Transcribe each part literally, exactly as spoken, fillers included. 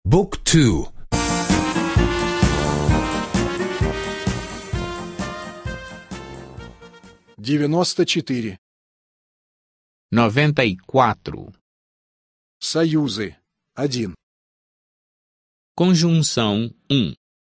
Book two. девяносто четыре. noventa e quatro. Союзы. один. Conjunção um.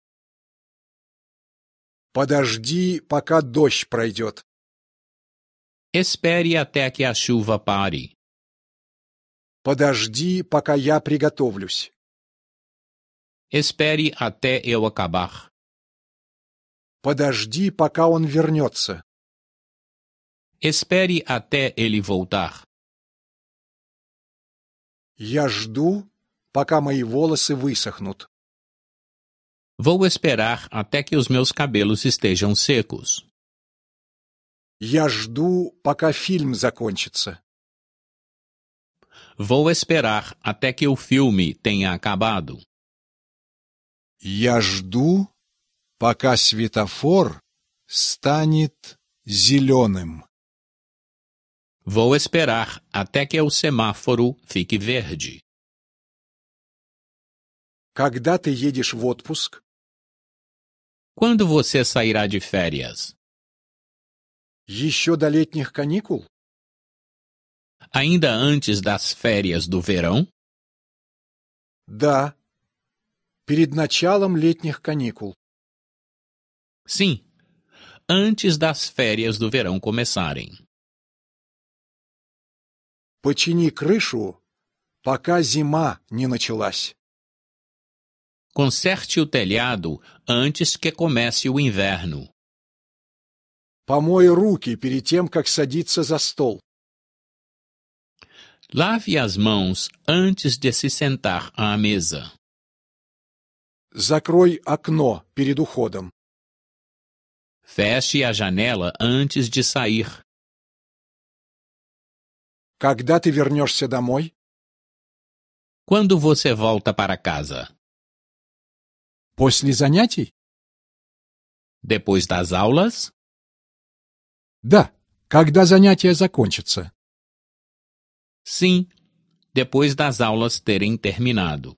Подожди, пока дождь пройдет. Espere até que a chuva pare. Подожди, пока я приготовлюсь. Espere até eu acabar. Подожди, пока он вернется. Espere até ele voltar. Я жду, пока мои волосы высохнут. Vou esperar até que os meus cabelos estejam secos. Я жду, пока фильм закончится. Vou esperar até que o filme tenha acabado. Я жду, пока светофор станет зеленым. Vou esperar até que o semáforo fique verde. Когда ты едешь в отпуск? Quando você sairá de férias? Еще до летних каникул? Ainda antes das férias do verão? Да. Перед началом летних каникул. Sim, antes das férias do verão começarem. Почини крышу, пока зима не началась. Conserte o telhado antes que comece o inverno. Помой руки перед тем, как садиться за стол. Lave as mãos antes de se sentar à mesa. Закрой окно перед уходом. Feche a janela antes de sair. Когда ты вернешься домой? Quando você volta para casa? После занятий? Depois das aulas? Да. Когда занятия закончатся? Sim, depois das aulas terem terminado.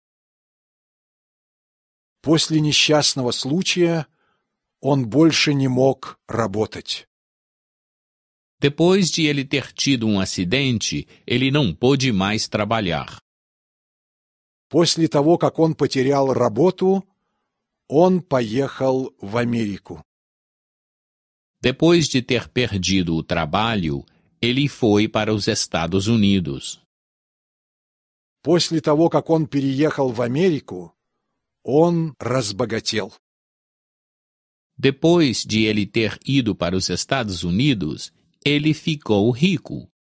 После несчастного случая он больше не мог работать. Depois de ele ter tido um acidente, ele não pôde mais trabalhar. После того, как он потерял работу, он поехал в Америку. Depois de ter perdido o trabalho, ele foi para os Estados Unidos. После того, как он переехал в Америку, он разбогател. Depois de ele ter ido para os Estados Unidos, ele ficou rico.